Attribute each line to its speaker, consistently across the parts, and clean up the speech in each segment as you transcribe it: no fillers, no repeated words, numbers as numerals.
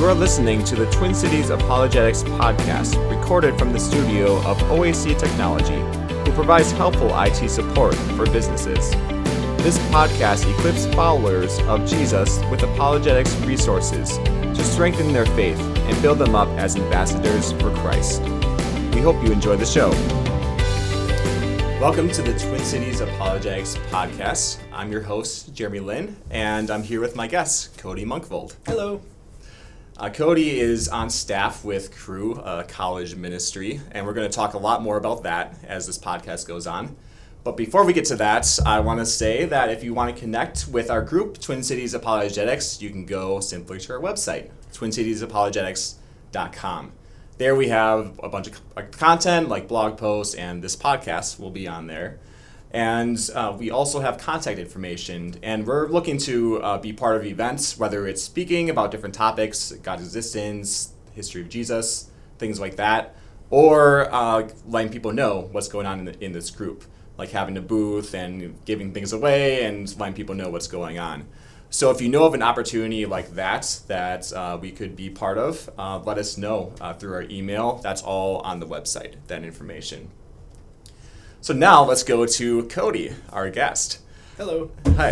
Speaker 1: You are listening to the Twin Cities Apologetics podcast, recorded from the studio of OAC Technology, who provides helpful IT support for businesses. This podcast equips followers of Jesus with apologetics resources to strengthen their faith and build them up as ambassadors for Christ. We hope you enjoy the show. Welcome to the Twin Cities Apologetics podcast. I'm your host, Jeremy Lynn, and I'm here with my guest, Cody Monkvold.
Speaker 2: Hello.
Speaker 1: Cody is on staff with Cru, college ministry, and we're going to talk a lot more about that as this podcast goes on. But before we get to that, I want to say that if you want to connect with our group, Twin Cities Apologetics, you can go simply to our website, twincitiesapologetics.com. There we have a bunch of content like blog posts, and this podcast will be on there. And we also have contact information, and we're looking to be part of events, whether it's speaking about different topics, God's existence, history of Jesus, things like that, or letting people know what's going on in this group, like having a booth and giving things away and letting people know what's going on. So if you know of an opportunity like that we could be part of, let us know through our email. That's all on the website, that information. So now let's go to Cody, our guest.
Speaker 2: Hello.
Speaker 1: Hi.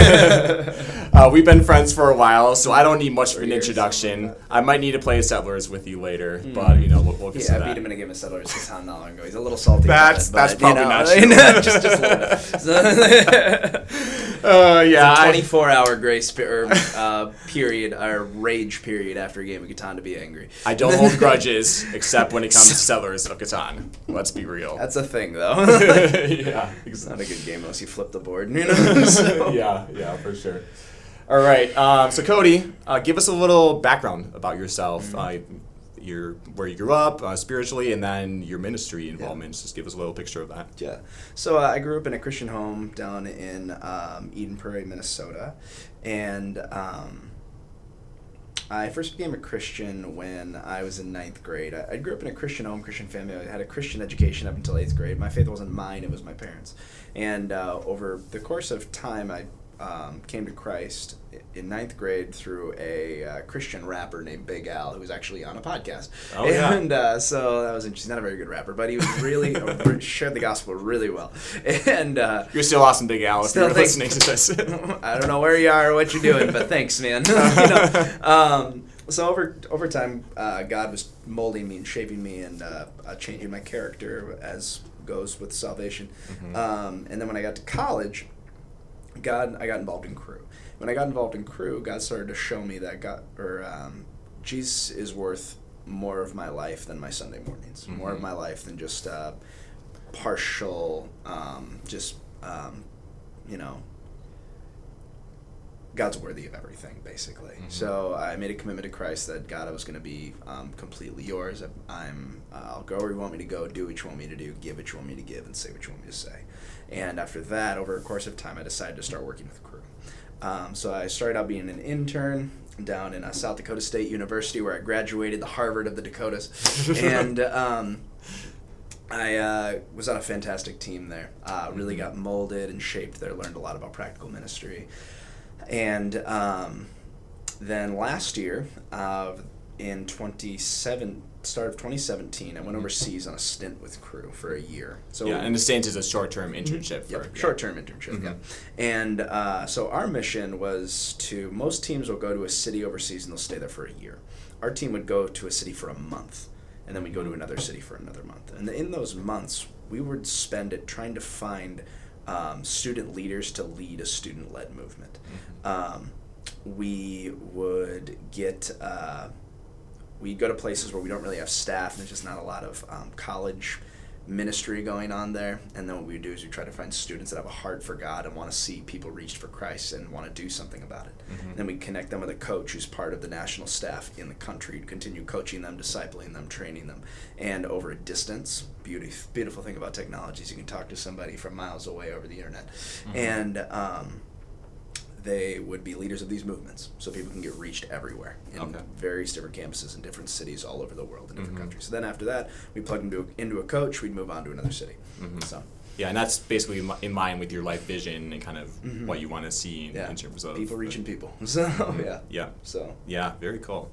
Speaker 1: We've been friends for a while, so I don't need much of an introduction. I might need to play Settlers with you later, but we'll get to that.
Speaker 2: I beat him in a game of Settlers Catan not long ago. He's a little salty.
Speaker 1: That's probably not true.
Speaker 2: just a little bit.
Speaker 1: Yeah.
Speaker 2: It's a 24-hour grace period, or rage period after a game of Catan to be angry.
Speaker 1: I don't hold grudges, except when it comes to Settlers of Catan. Let's be real.
Speaker 2: That's a thing, though.
Speaker 1: Yeah.
Speaker 2: It's not a good game unless you flip the board,
Speaker 1: So. Yeah, for sure. All right, so Cody, give us a little background about yourself, where you grew up spiritually, and then your ministry involvement. Just give us a little picture of that.
Speaker 2: Yeah. So I grew up in a Christian home down in Eden Prairie, Minnesota, and I first became a Christian when I was in 9th grade. I grew up in a Christian home, Christian family. I had a Christian education up until 8th grade. My faith wasn't mine, it was my parents'. And over the course of time, I came to Christ in 9th grade through a Christian rapper named Big Al, who was actually on a podcast.
Speaker 1: Oh, yeah.
Speaker 2: And so that was interesting. He's not a very good rapper, but he was really shared the gospel really well. And
Speaker 1: you're still awesome, Big Al, if you're listening to this.
Speaker 2: I don't know where you are or what you're doing, but thanks, man. So over time, God was molding me and shaping me and changing my character, as goes with salvation. And then when I got to college, I got involved in Cru. When I got involved in Cru, God started to show me that Jesus is worth more of my life than my Sunday mornings, more of my life than just partial, God's worthy of everything, basically. So I made a commitment to Christ that, God, I was going to be completely yours. I'll go where you want me to go, do what you want me to do, give what you want me to give, and say what you want me to say. And after that, over a course of time, I decided to start working with Cru. So I started out being an intern down in South Dakota State University, where I graduated, the Harvard of the Dakotas. And I was on a fantastic team there. Really got molded and shaped there, learned a lot about practical ministry. And then last year, in start of 2017, I went overseas on a stint with Cru for a year. So
Speaker 1: and the stint is a short-term internship.
Speaker 2: Short-term internship, yeah. And so our mission was most teams will go to a city overseas and they'll stay there for a year. Our team would go to a city for a month, and then we'd go to another city for another month. And in those months, we would spend it trying to find student leaders to lead a student-led movement. We would we'd go to places where we don't really have staff, and there's just not a lot of college ministry going on there. And then what we would do is we try to find students that have a heart for God and want to see people reached for Christ and want to do something about it. And then we connect them with a coach who's part of the national staff in the country to continue coaching them, discipling them, training them. And over a distance, beautiful thing about technology is you can talk to somebody from miles away over the internet. And they would be leaders of these movements, so people can get reached everywhere in various different campuses in different cities all over the world in different countries. So then after that, we plugged into a coach, we'd move on to another city. So
Speaker 1: Yeah, and that's basically in line with your life vision and kind of what you want to see in terms of
Speaker 2: people reaching people. So
Speaker 1: Yeah.
Speaker 2: So
Speaker 1: yeah, very cool.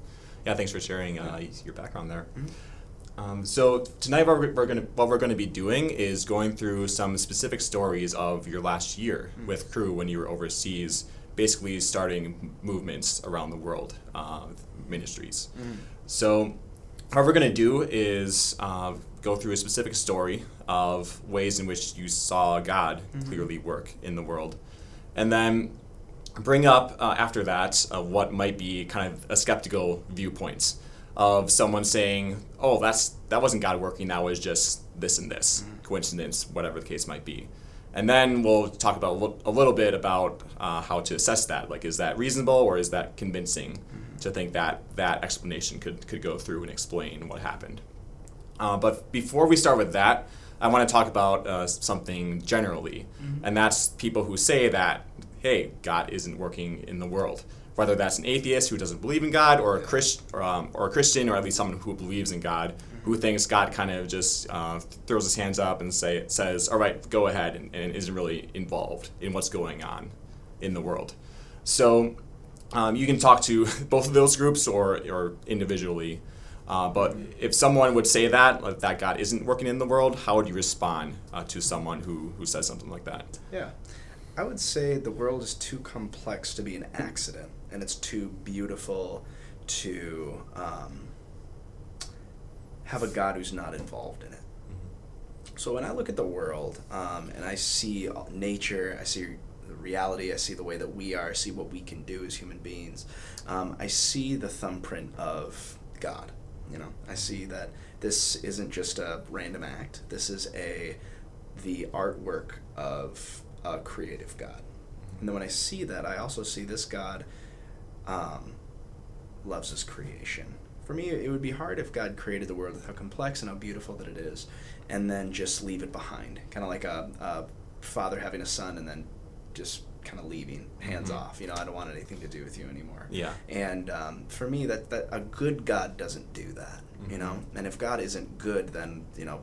Speaker 1: Yeah, thanks for sharing your background there.
Speaker 2: Mm-hmm.
Speaker 1: So tonight what we're going to be doing is going through some specific stories of your last year with Cru when you were overseas, basically starting movements around the world, ministries. So what we're going to do is go through a specific story of ways in which you saw God clearly work in the world. And then bring up after that what might be kind of a skeptical viewpoints of someone saying, oh, that wasn't God working, that was just this and this, coincidence, whatever the case might be. And then we'll talk about a little bit about how to assess that. Like, is that reasonable or is that convincing to think that that explanation could go through and explain what happened? But before we start with that, I want to talk about something generally, and that's people who say that, hey, God isn't working in the world. Whether that's an atheist who doesn't believe in God, or a Christian, or at least someone who believes in God, who thinks God kind of just throws his hands up and says, all right, go ahead, and isn't really involved in what's going on in the world. So you can talk to both of those groups or individually. But if someone would say that God isn't working in the world, how would you respond to someone who says something like that?
Speaker 2: Yeah. I would say the world is too complex to be an accident, and it's too beautiful to have a God who's not involved in it. So when I look at the world and I see nature, I see the reality, I see the way that we are, I see what we can do as human beings, I see the thumbprint of God. I see that this isn't just a random act. This is the artwork of a creative God. And then when I see that, I also see this God loves his creation. For me, it would be hard if God created the world with how complex and how beautiful that it is, and then just leave it behind. Kind of like a father having a son and then just kind of leaving, hands off. I don't want anything to do with you anymore.
Speaker 1: Yeah.
Speaker 2: And for me, that a good God doesn't do that. And if God isn't good, then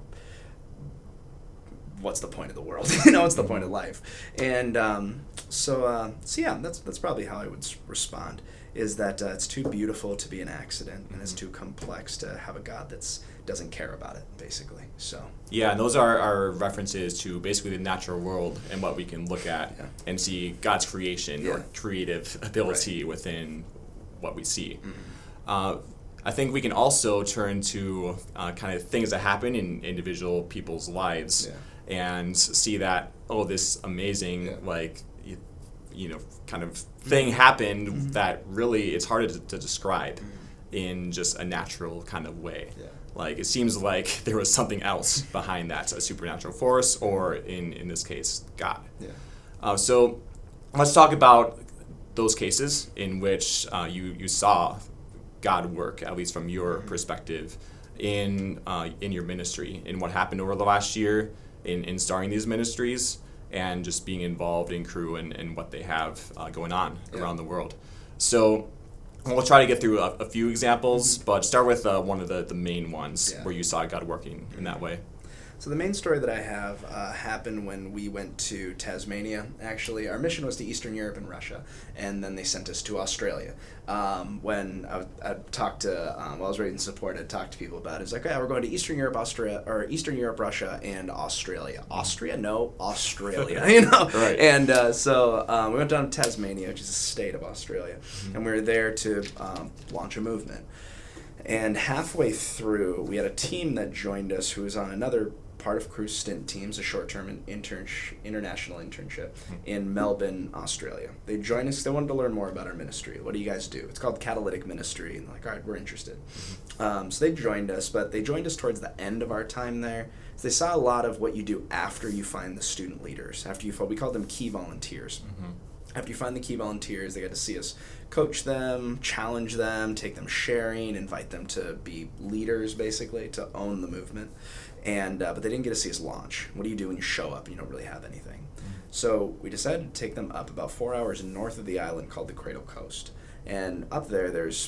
Speaker 2: what's the point of the world? What's the point of life? And so yeah, that's probably how I would respond. Is that it's too beautiful to be an accident, and it's too complex to have a God that doesn't care about it, basically. So
Speaker 1: yeah, and those are our references to basically the natural world and what we can look at and see God's creation or creative ability within what we see. I think we can also turn to kind of things that happen in individual people's lives and see that, this amazing kind of thing happened that really it's hard to describe in just a natural kind of way. Like, it seems like there was something else behind that, a supernatural force, or in this case, God. So let's talk about those cases in which you saw God work, at least from your perspective, in your ministry, in what happened over the last year, in starting these ministries, and just being involved in Cru and what they have going on around the world. So we'll try to get through a few examples, but start with one of the main ones where you saw God working in that way.
Speaker 2: So the main story that I have happened when we went to Tasmania. Actually, our mission was to Eastern Europe and Russia, and then they sent us to Australia. When I talked to, while I was raising support, I talked to people about it. It's like, we're going to Eastern Europe, Eastern Europe, Russia, and Australia. Austria? No, Australia.
Speaker 1: Right.
Speaker 2: And so we went down to Tasmania, which is a state of Australia, and we were there to launch a movement. And halfway through, we had a team that joined us who was on another part of Cru's stint teams, a short-term international internship in Melbourne, Australia. They joined us. They wanted to learn more about our ministry. What do you guys do? It's called Catalytic Ministry. And they're like, all right, we're interested. So they joined us, but they joined us towards the end of our time there. So they saw a lot of what you do after you find the student leaders. We called them key volunteers. After you find the key volunteers, they got to see us coach them, challenge them, take them sharing, invite them to be leaders, basically, to own the movement. And but they didn't get to see us launch. What do you do when you show up and you don't really have anything? So we decided to take them up about 4 hours north of the island called the Cradle Coast. And up there's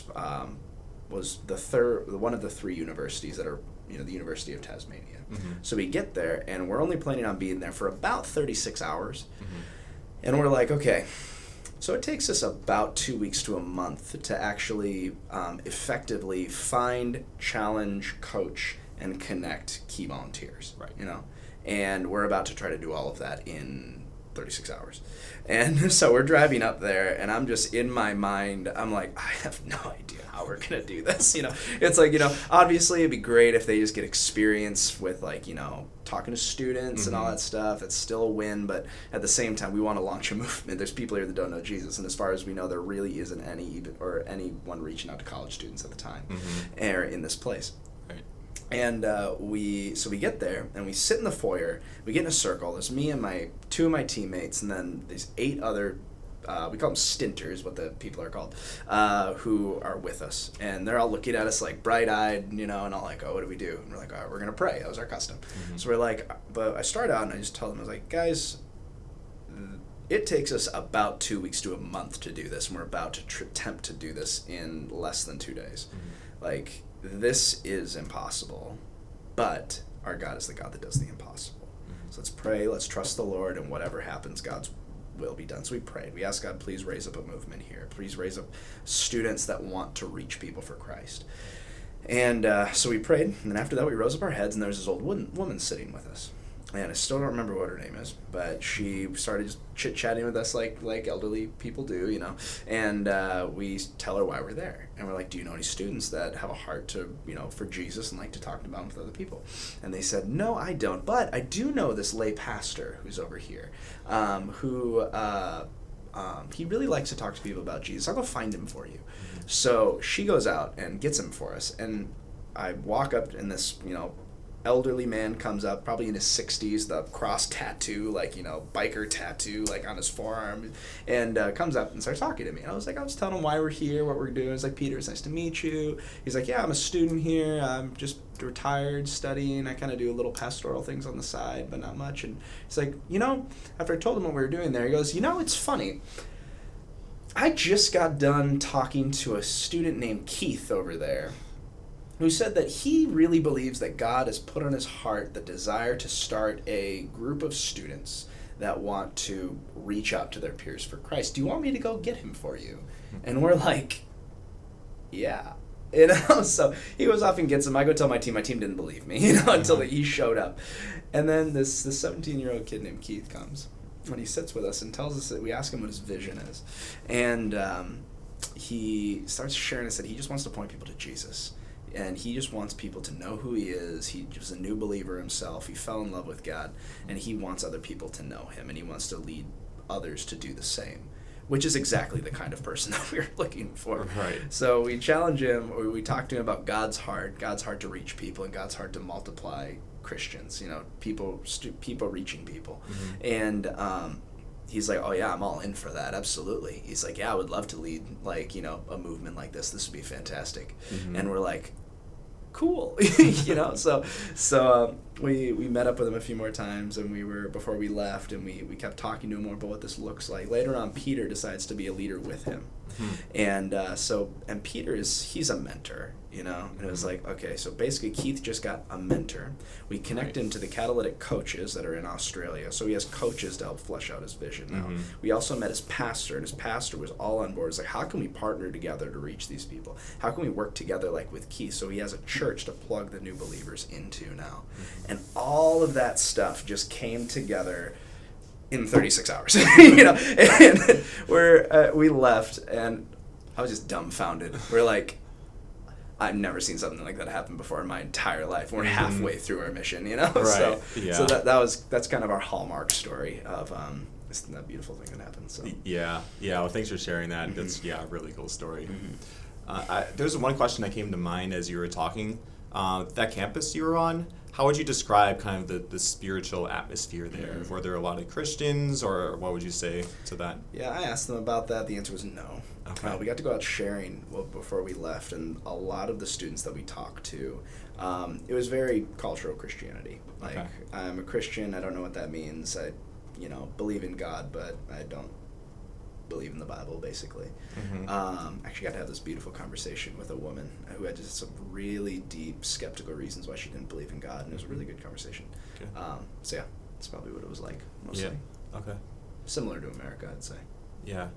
Speaker 2: was one of the three universities that are the University of Tasmania. So we get there, and we're only planning on being there for about 36 hours. And we're like, okay, So it takes us about 2 weeks to a month to actually effectively find, challenge, coach, and connect key volunteers.
Speaker 1: Right.
Speaker 2: And we're about to try to do all of that in 36 hours. And so we're driving up there, and I'm just in my mind, I'm like, I have no idea how we're going to do this. It's like, obviously it'd be great if they just get experience with talking to students and all that stuff. It's still a win, but at the same time, we want to launch a movement. There's people here that don't know Jesus, and as far as we know, there really isn't anyone reaching out to college students at the time or in this place.
Speaker 1: Right.
Speaker 2: And we get there, and we sit in the foyer. We get in a circle. There's me and two of my teammates, and then these 8 other, we call them stinters, what the people are called, who are with us. And they're all looking at us like bright-eyed, and all like, oh, what do we do? And we're like, all right, we're going to pray. That was our custom. So we're like, but I start out, and I just tell them, I was like, guys, it takes us about 2 weeks to a month to do this, and we're about to attempt to do this in less than 2 days. Like, this is impossible, but our God is the God that does the impossible. So let's pray, let's trust the Lord, and whatever happens, God's will be done. So we prayed. We asked God, please raise up a movement here. Please raise up students that want to reach people for Christ. And so we prayed, and then after that we rose up our heads, and there was this old woman sitting with us. And I still don't remember what her name is, but she started just chit-chatting with us like elderly people do, And we tell her why we're there. And we're like, do you know any students that have a heart to, for Jesus and like to talk about him with other people? And they said, no, I don't. But I do know this lay pastor who's over here, who he really likes to talk to people about Jesus. I'll go find him for you. So she goes out and gets him for us. And I walk up, and this, elderly man comes up, probably in his 60s, the cross tattoo, biker tattoo, on his forearm, and comes up and starts talking to me. And I was telling him why we're here, what we're doing. It's like, Peter, it's nice to meet you. He's like, yeah, I'm a student here. I'm just retired, studying. I kind of do a little pastoral things on the side, but not much. And he's like, after I told him what we were doing there, he goes, it's funny. I just got done talking to a student named Keith over there, who said that he really believes that God has put on his heart the desire to start a group of students that want to reach out to their peers for Christ. Do you want me to go get him for you? And we're like, yeah. So he goes off and gets him. I go tell my team didn't believe me, until he showed up. And then this 17-year-old kid named Keith comes, and he sits with us and tells us that we ask him what his vision is. And he starts sharing us that he just wants to point people to Jesus. And he just wants people to know who he is. He was a new believer himself. He fell in love with God, and he wants other people to know him, and he wants to lead others to do the same, which is exactly the kind of person that we're looking for.
Speaker 1: Right.
Speaker 2: So we challenge him, or we talk to him about God's heart to reach people, and God's heart to multiply Christians, people reaching people. And he's like, oh yeah, I'm all in for that, absolutely. He's like, yeah, I would love to lead a movement like this. This would be fantastic. And we're like, cool. So we met up with him a few more times, and before we left, and we kept talking to him more about what this looks like. Later on, Peter decides to be a leader with him. And Peter he's a mentor, and it was like, okay, so basically Keith just got a mentor. We connect him to the catalytic coaches that are in Australia, so he has coaches to help flesh out his vision now. We also met his pastor, and his pastor was all on board. It's like, how can we partner together to reach these people? How can we work together like with Keith? So he has a church to plug the new believers into now. And all of that stuff just came together in 36 hours, and we left, and I was just dumbfounded. We're like, I've never seen something like that happen before in my entire life. We're halfway through our mission, Right. So that's kind of our hallmark story of that beautiful thing that happened. So
Speaker 1: yeah. Well, thanks for sharing that. That's a really cool story. There's one question that came to mind as you were talking. That campus you were on, how would you describe kind of the spiritual atmosphere there? Were there a lot of Christians, or what would you say to that?
Speaker 2: Yeah, I asked them about that. The answer was no.
Speaker 1: Okay.
Speaker 2: We got to go out sharing before we left, and a lot of the students that we talked to, it was very cultural Christianity. Like, okay. I'm a Christian, I don't know what that means. I believe in God, but I don't believe in the Bible, basically. Actually got to have this beautiful conversation with a woman who had just some really deep skeptical reasons why she didn't believe in God, and it was a really good conversation. Okay. So yeah, that's probably what it was like, mostly.
Speaker 1: Yeah. Okay.
Speaker 2: Similar to America, I'd say.
Speaker 1: Yeah.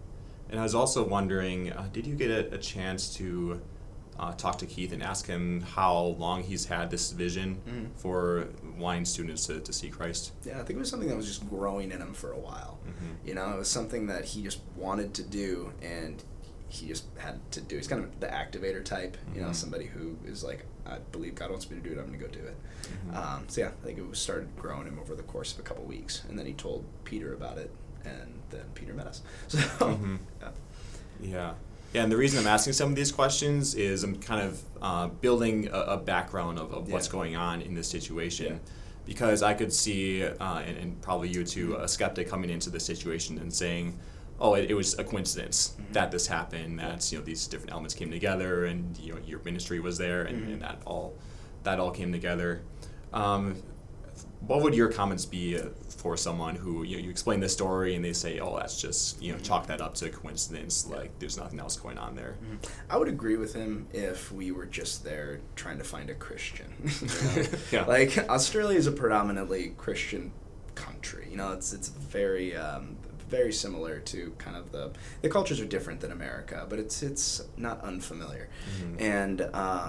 Speaker 1: And I was also wondering, did you get a chance to talk to Keith and ask him how long he's had this vision for wanting students to see Christ?
Speaker 2: Yeah, I think it was something that was just growing in him for a while. You know, it was something that he just wanted to do, and he just had to do. He's kind of the activator type, you know, somebody who is like, I believe God wants me to do it, I'm going to go do it. So yeah, I think it was started growing him over the course of a couple weeks, and then he told Peter about it, and then Peter met us. So,
Speaker 1: Yeah, and the reason I'm asking some of these questions is I'm kind of building a background of what's going on in this situation. Because I could see, and probably you too, a skeptic coming into this situation and saying, oh, it was a coincidence that this happened, that these different elements came together, and your ministry was there, and that all came together. What would your comments be for someone who you explain this story and they say, oh, that's just chalk that up to a coincidence, like there's nothing else going on there?
Speaker 2: I would agree with him if we were just there trying to find a Christian.
Speaker 1: Yeah.
Speaker 2: Like, Australia is a predominantly Christian country. It's very very similar to kind of the cultures are different than America, but it's not unfamiliar. And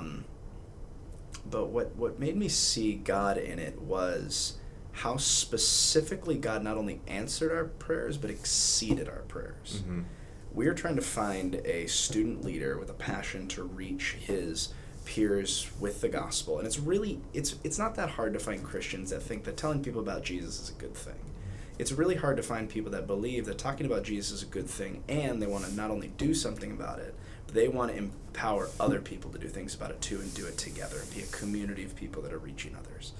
Speaker 2: but what made me see God in it was how specifically God not only answered our prayers, but exceeded our prayers. We were trying to find a student leader with a passion to reach his peers with the gospel. And it's not that hard to find Christians that think that telling people about Jesus is a good thing. It's really hard to find people that believe that talking about Jesus is a good thing, and they want to not only do something about it, but they want to empower other people to do things about it too, and do it together, and be a community of people that are reaching others.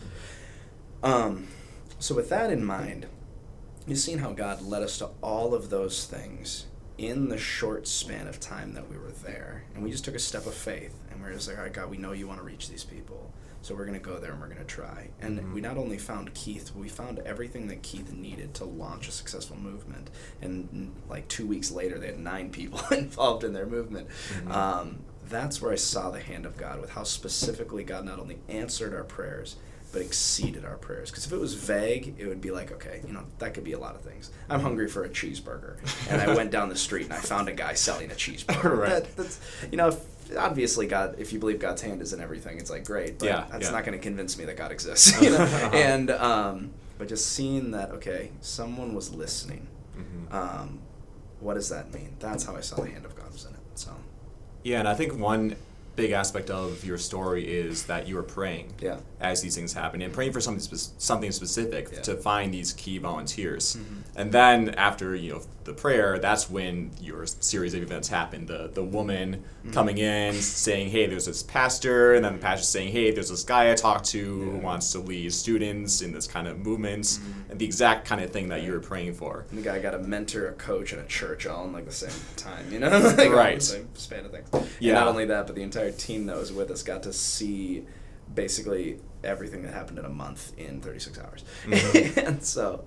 Speaker 2: So with that in mind, you've seen how God led us to all of those things in the short span of time that we were there. And we just took a step of faith, and we're just like, all right, God, we know you want to reach these people. So we're going to go there and we're going to try. And we not only found Keith, but we found everything that Keith needed to launch a successful movement. And like 2 weeks later, they had 9 people involved in their movement. That's where I saw the hand of God, with how specifically God not only answered our prayers, but exceeded our prayers. Because if it was vague, it would be like, okay, that could be a lot of things. I'm hungry for a cheeseburger. And I went down the street and I found a guy selling a cheeseburger.
Speaker 1: Right.
Speaker 2: That's, obviously God, if you believe God's hand is in everything, it's like, great. But that's not going to convince me that God exists. And, but just seeing that, okay, someone was listening. What does that mean? That's how I saw the hand of God was in it. So.
Speaker 1: Yeah, and I think one big aspect of your story is that you were praying as these things happen, and praying for something specific to find these key volunteers. And then after the prayer, that's when your series of events happened. The woman coming in saying, hey, there's this pastor, and then the pastor saying, hey, there's this guy I talked to who wants to lead students in this kind of movement, and the exact kind of thing that you were praying for.
Speaker 2: And the guy got a mentor, a coach, and a church all in like the same time, like
Speaker 1: right.
Speaker 2: All the same span of things. And not only that, but the entire team that was with us got to see basically everything that happened in a month in 36 hours. And so,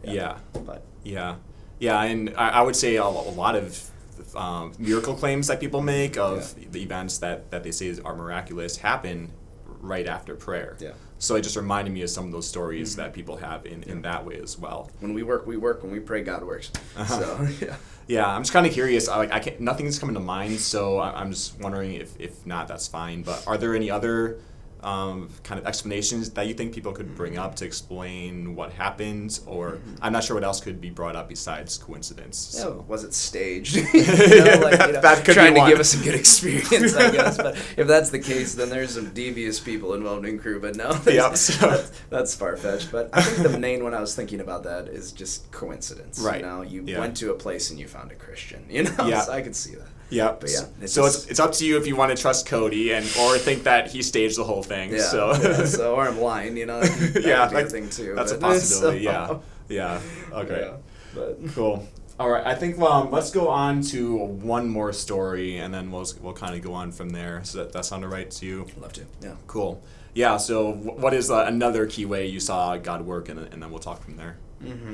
Speaker 1: and I would say a lot of miracle claims that people make of the events that they say are miraculous happen right after prayer. So it just reminded me of some of those stories that people have in that way as well.
Speaker 2: When we work, we work. When we pray, God works. So,
Speaker 1: Yeah, I'm just kind of curious. I can't, nothing's coming to mind, so I'm just wondering if not, that's fine. But are there any other kind of explanations that you think people could bring up to explain what happened? Or I'm not sure what else could be brought up besides coincidence.
Speaker 2: Yeah,
Speaker 1: So.
Speaker 2: was it staged?
Speaker 1: That could
Speaker 2: trying
Speaker 1: be
Speaker 2: to
Speaker 1: one.
Speaker 2: give us a good experience, I guess. But if that's the case, then there's some devious people involved in crew. But no, that's far-fetched. But I think the main one I was thinking about that is just coincidence.
Speaker 1: Right.
Speaker 2: You went to a place and you found a Christian. So I could see that.
Speaker 1: Yeah.
Speaker 2: But yeah.
Speaker 1: It's up to you if you want to trust Cody or think that he staged the whole thing.
Speaker 2: Yeah.
Speaker 1: So
Speaker 2: or I'm lying, That could be a thing too.
Speaker 1: That's a possibility. Yeah. Okay.
Speaker 2: Yeah, but.
Speaker 1: Cool. All right. I think let's go on to one more story, and then we'll kind of go on from there. So that sound all right to you?
Speaker 2: I'd love to. Yeah.
Speaker 1: Cool. Yeah. So what is another key way you saw God work, and then we'll talk from there.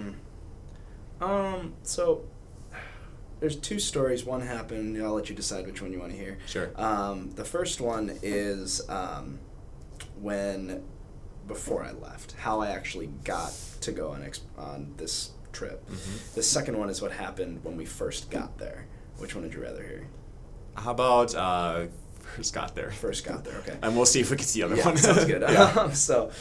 Speaker 2: So. There's 2 stories. One happened. I'll let you decide which one you want to hear.
Speaker 1: Sure.
Speaker 2: The first one is before I left, how I actually got to go on this trip. The second one is what happened when we first got there. Which one would you rather hear?
Speaker 1: How about First Got There?
Speaker 2: First Got There, okay.
Speaker 1: And we'll see if we can see the other one.
Speaker 2: Sounds good.
Speaker 1: Yeah.
Speaker 2: So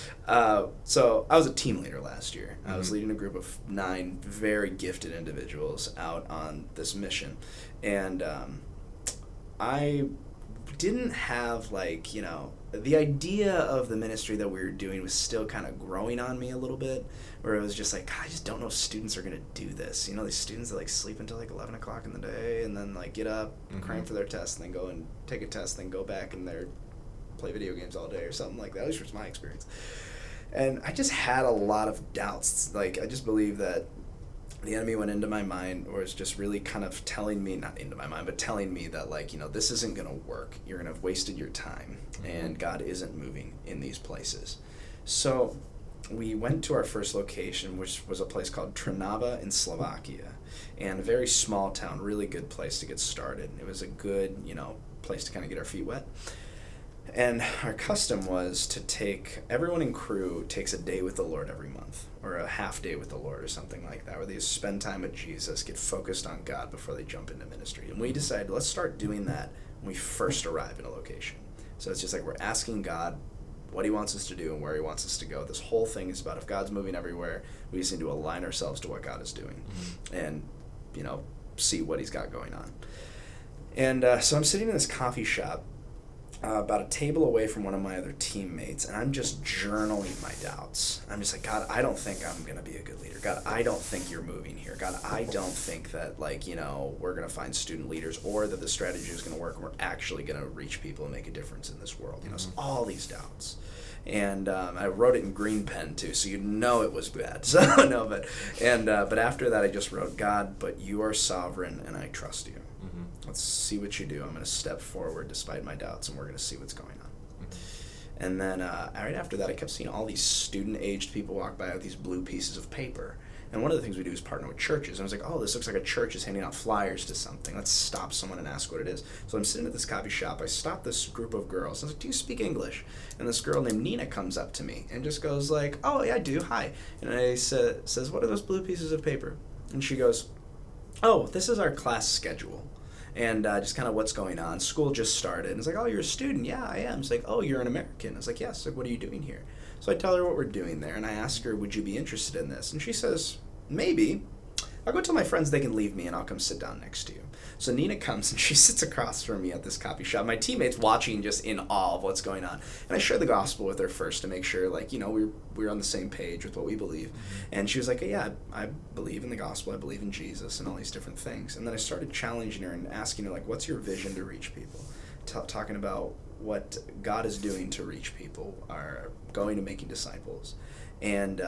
Speaker 2: I was a team leader last year. I was leading a group of 9 very gifted individuals out on this mission. And I didn't have, like, you know, the idea of the ministry that we were doing was still kind of growing on me a little bit, where it was just like, God, I just don't know if students are going to do this. You know, these students that, like, sleep until, like, 11 o'clock in the day and then, like, get up, cram for their test, and then go and take a test, then go back and play video games all day or something like that. At least was my experience. And I just had a lot of doubts. Like, I just believe that the enemy went into my mind, or is just really kind of telling me, not into my mind, but telling me that, like, you know, this isn't going to work. You're going to have wasted your time, and God isn't moving in these places. So we went to our first location, which was a place called Trnava in Slovakia, and a very small town, really good place to get started. It was a good, you know, place to kind of get our feet wet. And our custom was to take, everyone in crew takes a day with the Lord every month, or a half day with the Lord or something like that, where they spend time with Jesus, get focused on God before they jump into ministry. And we decided, let's start doing that when we first arrive in a location. So it's just like we're asking God what he wants us to do and where he wants us to go. This whole thing is about, if God's moving everywhere, we just need to align ourselves to what God is doing and, you know, see what he's got going on. And so I'm sitting in this coffee shop about a table away from one of my other teammates, and I'm just journaling my doubts. I'm just like, God, I don't think I'm going to be a good leader. God, I don't think you're moving here. God, I don't think that, like, you know, we're going to find student leaders, or that the strategy is going to work and we're actually going to reach people and make a difference in this world. You know, so all these doubts. And I wrote it in green pen too, so you'd know it was bad. So no, but after that I just wrote, God, but you are sovereign and I trust you. Let's see what you do. I'm going to step forward despite my doubts, and we're going to see what's going on. And then right after that, I kept seeing all these student-aged people walk by with these blue pieces of paper. And one of the things we do is partner with churches. And I was like, oh, this looks like a church is handing out flyers to something. Let's stop someone and ask what it is. So I'm sitting at this coffee shop. I stopped this group of girls. I was like, do you speak English? And this girl named Nina comes up to me and just goes like, oh, yeah, I do. Hi. And I says, what are those blue pieces of paper? And she goes, oh, this is our class schedule. And just kind of what's going on. School just started. And it's like, oh, you're a student? Yeah, I am. It's like, oh, you're an American? I was like, yes. Like, what are you doing here? So I tell her what we're doing there, and I ask her, would you be interested in this? And she says, maybe. I'll go tell my friends they can leave me, and I'll come sit down next to you. So Nina comes, and she sits across from me at this coffee shop. My teammate's watching just in awe of what's going on. And I share the gospel with her first to make sure, like, you know, we're on the same page with what we believe. And she was like, yeah, I believe in the gospel. I believe in Jesus and all these different things. And then I started challenging her and asking her, like, what's your vision to reach people? Talking about what God is doing to reach people, are going to making disciples. And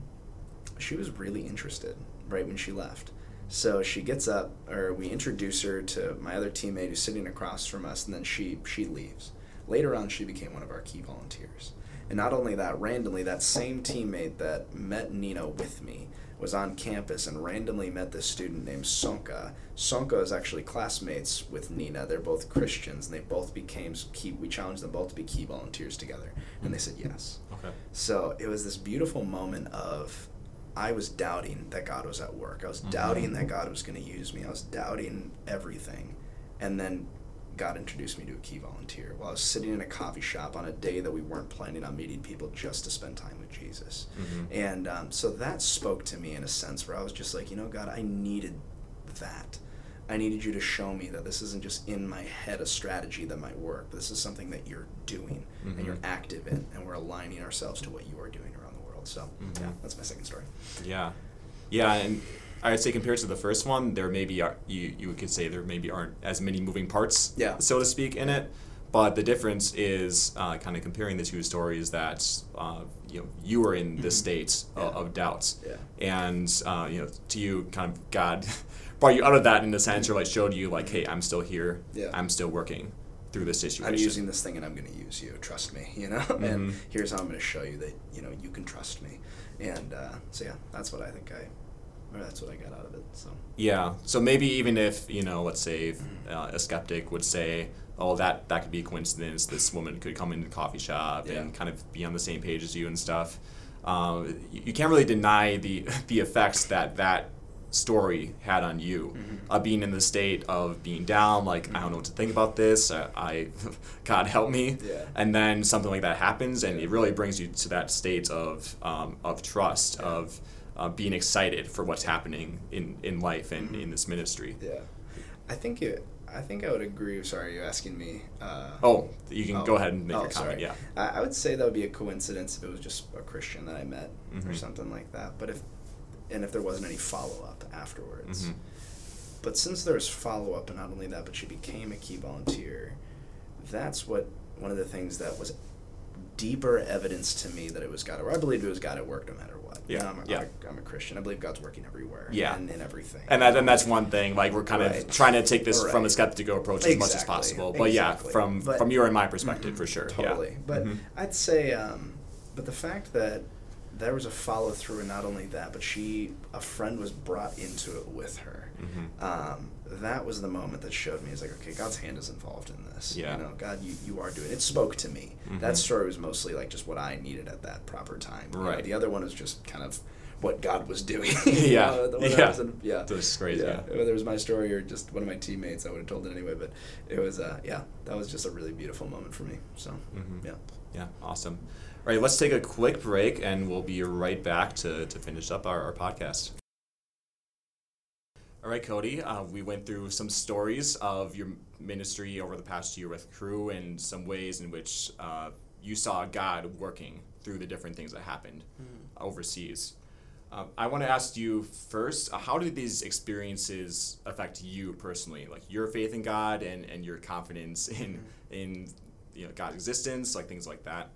Speaker 2: she was really interested right when she left. So she gets up, or we introduce her to my other teammate who's sitting across from us, and then she leaves. Later on, she became one of our key volunteers. And not only that, randomly, that same teammate that met Nina with me was on campus and randomly met this student named Sonka. Sonka is actually classmates with Nina. They're both Christians, and they both became we challenged them both to be key volunteers together. And they said yes. Okay. So it was this beautiful moment of, I was doubting that God was at work. I was doubting that God was going to use me. I was doubting everything. And then God introduced me to a key volunteer while I was sitting in a coffee shop on a day that we weren't planning on meeting people, just to spend time with Jesus. And so that spoke to me in a sense where I was just like, you know, God, I needed that. I needed you to show me that this isn't just in my head a strategy that might work, but this is something that you're doing and you're active in, and we're aligning ourselves to what you are doing around the world. So yeah, that's my second story.
Speaker 1: Yeah, and I would say compared to the first one, there maybe you could say there maybe aren't as many moving parts, so to speak, in it. But the difference is kind of comparing the two stories that you were in this state of doubts, and to you, kind of God brought you out of that in a sense, or like showed you like, hey, I'm still here, I'm still working through this situation.
Speaker 2: I'm using this thing, and I'm going to use you. Trust me, And here's how I'm going to show you that you can trust me. And so yeah, that's what I think that's what I got out of it. So
Speaker 1: yeah. So maybe even if let's say a skeptic would say, oh, that could be a coincidence. This woman could come into the coffee shop and kind of be on the same page as you and stuff. You can't really deny the effects that story had on you, being in the state of being down, like I don't know what to think about this, I God help me, and then something like that happens, and it really brings you to that state of trust, of being excited for what's happening in life and in this ministry.
Speaker 2: Yeah, I think I would agree. Sorry, you're asking me.
Speaker 1: You can go ahead and make your comment.
Speaker 2: Sorry.
Speaker 1: Yeah,
Speaker 2: I would say that would be a coincidence if it was just a Christian that I met or something like that. But if there wasn't any follow-up afterwards. But since there's follow-up, and not only that, but she became a key volunteer, that's one of the things that was deeper evidence to me that it was God, or I believed it was God at work no matter what. I'm a Christian. I believe God's working everywhere and in everything.
Speaker 1: And that's one thing. Like, we're kind of trying to take this from a skeptical approach as much as possible. But from your and my perspective, for sure.
Speaker 2: Totally. But I'd say, but the fact that there was a follow through, and not only that, but a friend was brought into it with her. That was the moment that showed me, it's like, okay, God's hand is involved in this.
Speaker 1: Yeah.
Speaker 2: God, you are doing it. It spoke to me. That story was mostly like just what I needed at that proper time.
Speaker 1: Right.
Speaker 2: The other one was just kind of what God was doing.
Speaker 1: That's crazy.
Speaker 2: Whether it was my story or just one of my teammates, I would have told it anyway. But it was, that was just a really beautiful moment for me. So,
Speaker 1: Yeah, awesome. All right, let's take a quick break, and we'll be right back to finish up our podcast. All right, Cody, we went through some stories of your ministry over the past year with Cru and some ways in which you saw God working through the different things that happened overseas. I want to ask you first, how did these experiences affect you personally, like your faith in God and your confidence in God's existence, like things like that?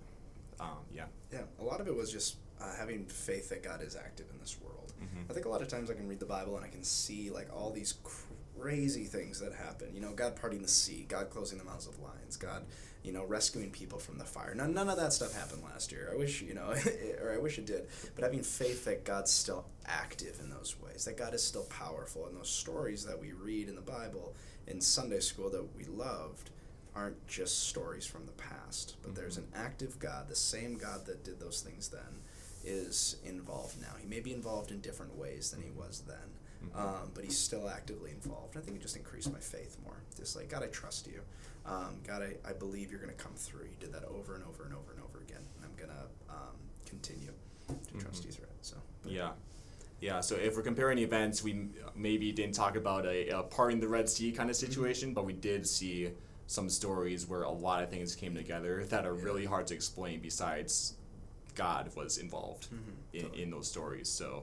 Speaker 2: A lot of it was just having faith that God is active in this world. I think a lot of times I can read the Bible and I can see like all these crazy things that happen. God parting the sea, God closing the mouths of lions, God, rescuing people from the fire. None of that stuff happened last year. I wish, or I wish it did. But having faith that God's still active in those ways, that God is still powerful, and those stories that we read in the Bible in Sunday school that we loved aren't just stories from the past, but there's an active God, the same God that did those things then is involved now. He may be involved in different ways than he was then, but he's still actively involved. I think it just increased my faith more. Just like, God, I trust you. God, I believe you're going to come through. You did that over and over and over and over again, and I'm going to continue to trust you through it. So
Speaker 1: Yeah, so if we're comparing events, we maybe didn't talk about a parting the Red Sea kind of situation, but we did see some stories where a lot of things came together that are really hard to explain besides God was involved in those stories. So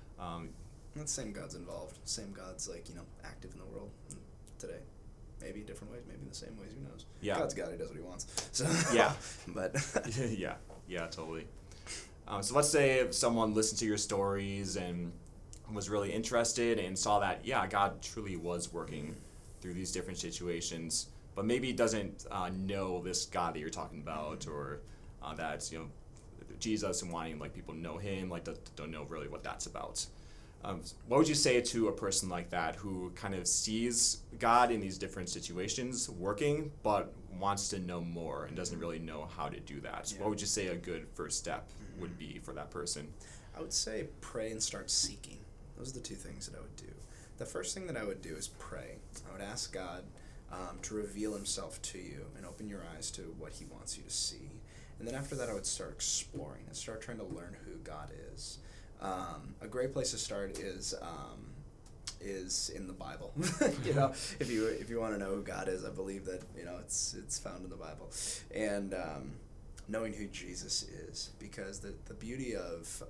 Speaker 2: the same God's involved. Same God's active in the world today. Maybe different ways, maybe in the same ways, who knows?
Speaker 1: Yeah.
Speaker 2: God's God, he does what he wants. So but
Speaker 1: yeah, totally. So let's say if someone listened to your stories and was really interested and saw that, God truly was working through these different situations, but maybe doesn't know this God that you're talking about, or that's Jesus and wanting people know him, don't know really what that's about. What would you say to a person like that who kind of sees God in these different situations working, but wants to know more and doesn't really know how to do that? What would you say a good first step would be for that person?
Speaker 2: I would say pray and start seeking. Those are the two things that I would do. The first thing that I would do is pray. I would ask God to reveal himself to you and open your eyes to what he wants you to see. And then after that, I would start exploring and start trying to learn who God is. A great place to start is in the Bible. If you want to know who God is, I believe that it's found in the Bible, and knowing who Jesus is, because the beauty of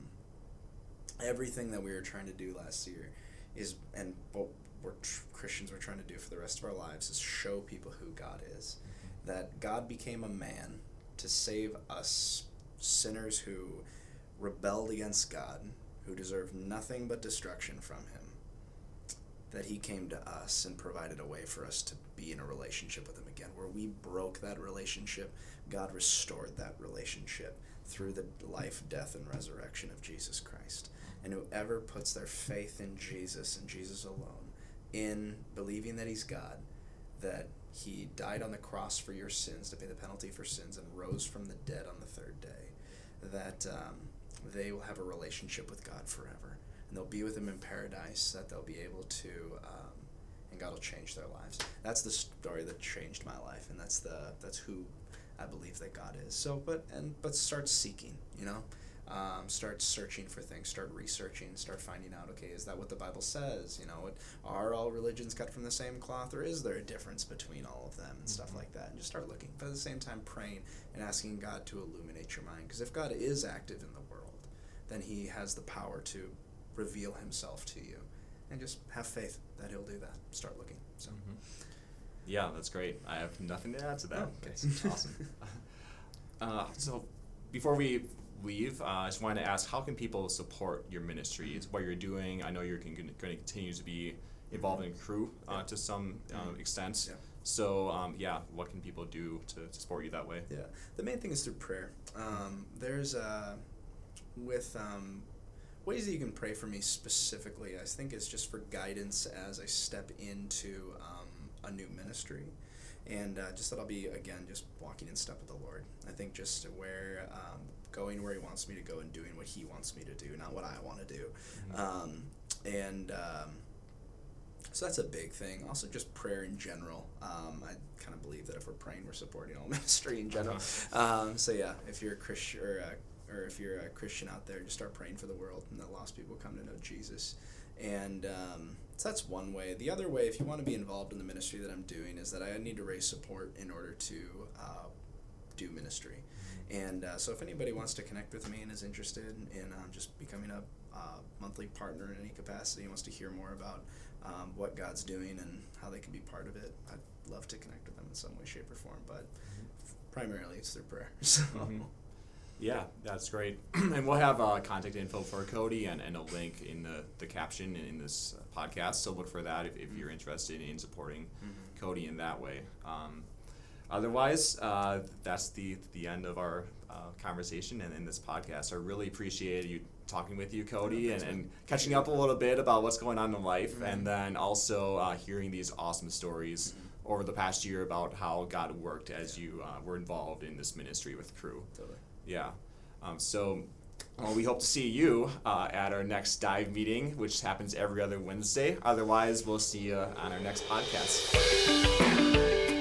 Speaker 2: everything that we were trying to do last year is, and what Christians were trying to do for the rest of our lives, is show people who God is. That God became a man to save us sinners who rebelled against God, who deserved nothing but destruction from him, that he came to us and provided a way for us to be in a relationship with him again. Where we broke that relationship, God restored that relationship through the life, death, and resurrection of Jesus Christ. And whoever puts their faith in Jesus and Jesus alone, in believing that he's God, that he died on the cross for your sins to pay the penalty for sins and rose from the dead on the third day, that they will have a relationship with God forever. and they'll be with him in paradise, that they'll be able to, and God will change their lives. That's the story that changed my life, and that's who I believe that God is. So, but start seeking, start searching for things, start researching, start finding out, okay, is that what the Bible says? Are all religions cut from the same cloth, or is there a difference between all of them and stuff like that? And just start looking, but at the same time praying and asking God to illuminate your mind, because if God is active in the world, then he has the power to reveal himself to you, and just have faith that he'll do that. Start looking. So.
Speaker 1: Yeah, that's great. I have nothing to add to that.
Speaker 2: Okay.
Speaker 1: That's awesome. So before we leave, I just wanted to ask, how can people support your ministry, what you're doing? I know you're going to continue to be involved in Cru to some extent. Yeah. So, what can people do to support you that way?
Speaker 2: Yeah, the main thing is through prayer. There's ways that you can pray for me specifically. I think it's just for guidance as I step into a new ministry, and just that I'll be, again, just walking in step with the Lord. I think just going where he wants me to go and doing what he wants me to do, not what I want to do. So that's a big thing. Also, just prayer in general. I kind of believe that if we're praying, we're supporting all ministry in general. If you're a Christian or if you're a Christian out there, just start praying for the world and that lost people come to know Jesus. And so that's one way. The other way, if you want to be involved in the ministry that I'm doing, is that I need to raise support in order to do ministry. And so if anybody wants to connect with me and is interested in just becoming a monthly partner in any capacity, wants to hear more about what God's doing and how they can be part of it, I'd love to connect with them in some way, shape, or form. But primarily it's through prayer. So.
Speaker 1: Yeah, that's great. And we'll have contact info for Cody and a link in the caption in this podcast. So look for that if you're interested in supporting Cody in that way. Otherwise, that's the end of our conversation and in this podcast. I really appreciated you talking with you, Cody, and catching up a little bit about what's going on in life, and then also hearing these awesome stories over the past year about how God worked as you were involved in this ministry with Cru.
Speaker 2: Totally.
Speaker 1: Yeah. We hope to see you at our next dive meeting, which happens every other Wednesday. Otherwise, we'll see you on our next podcast.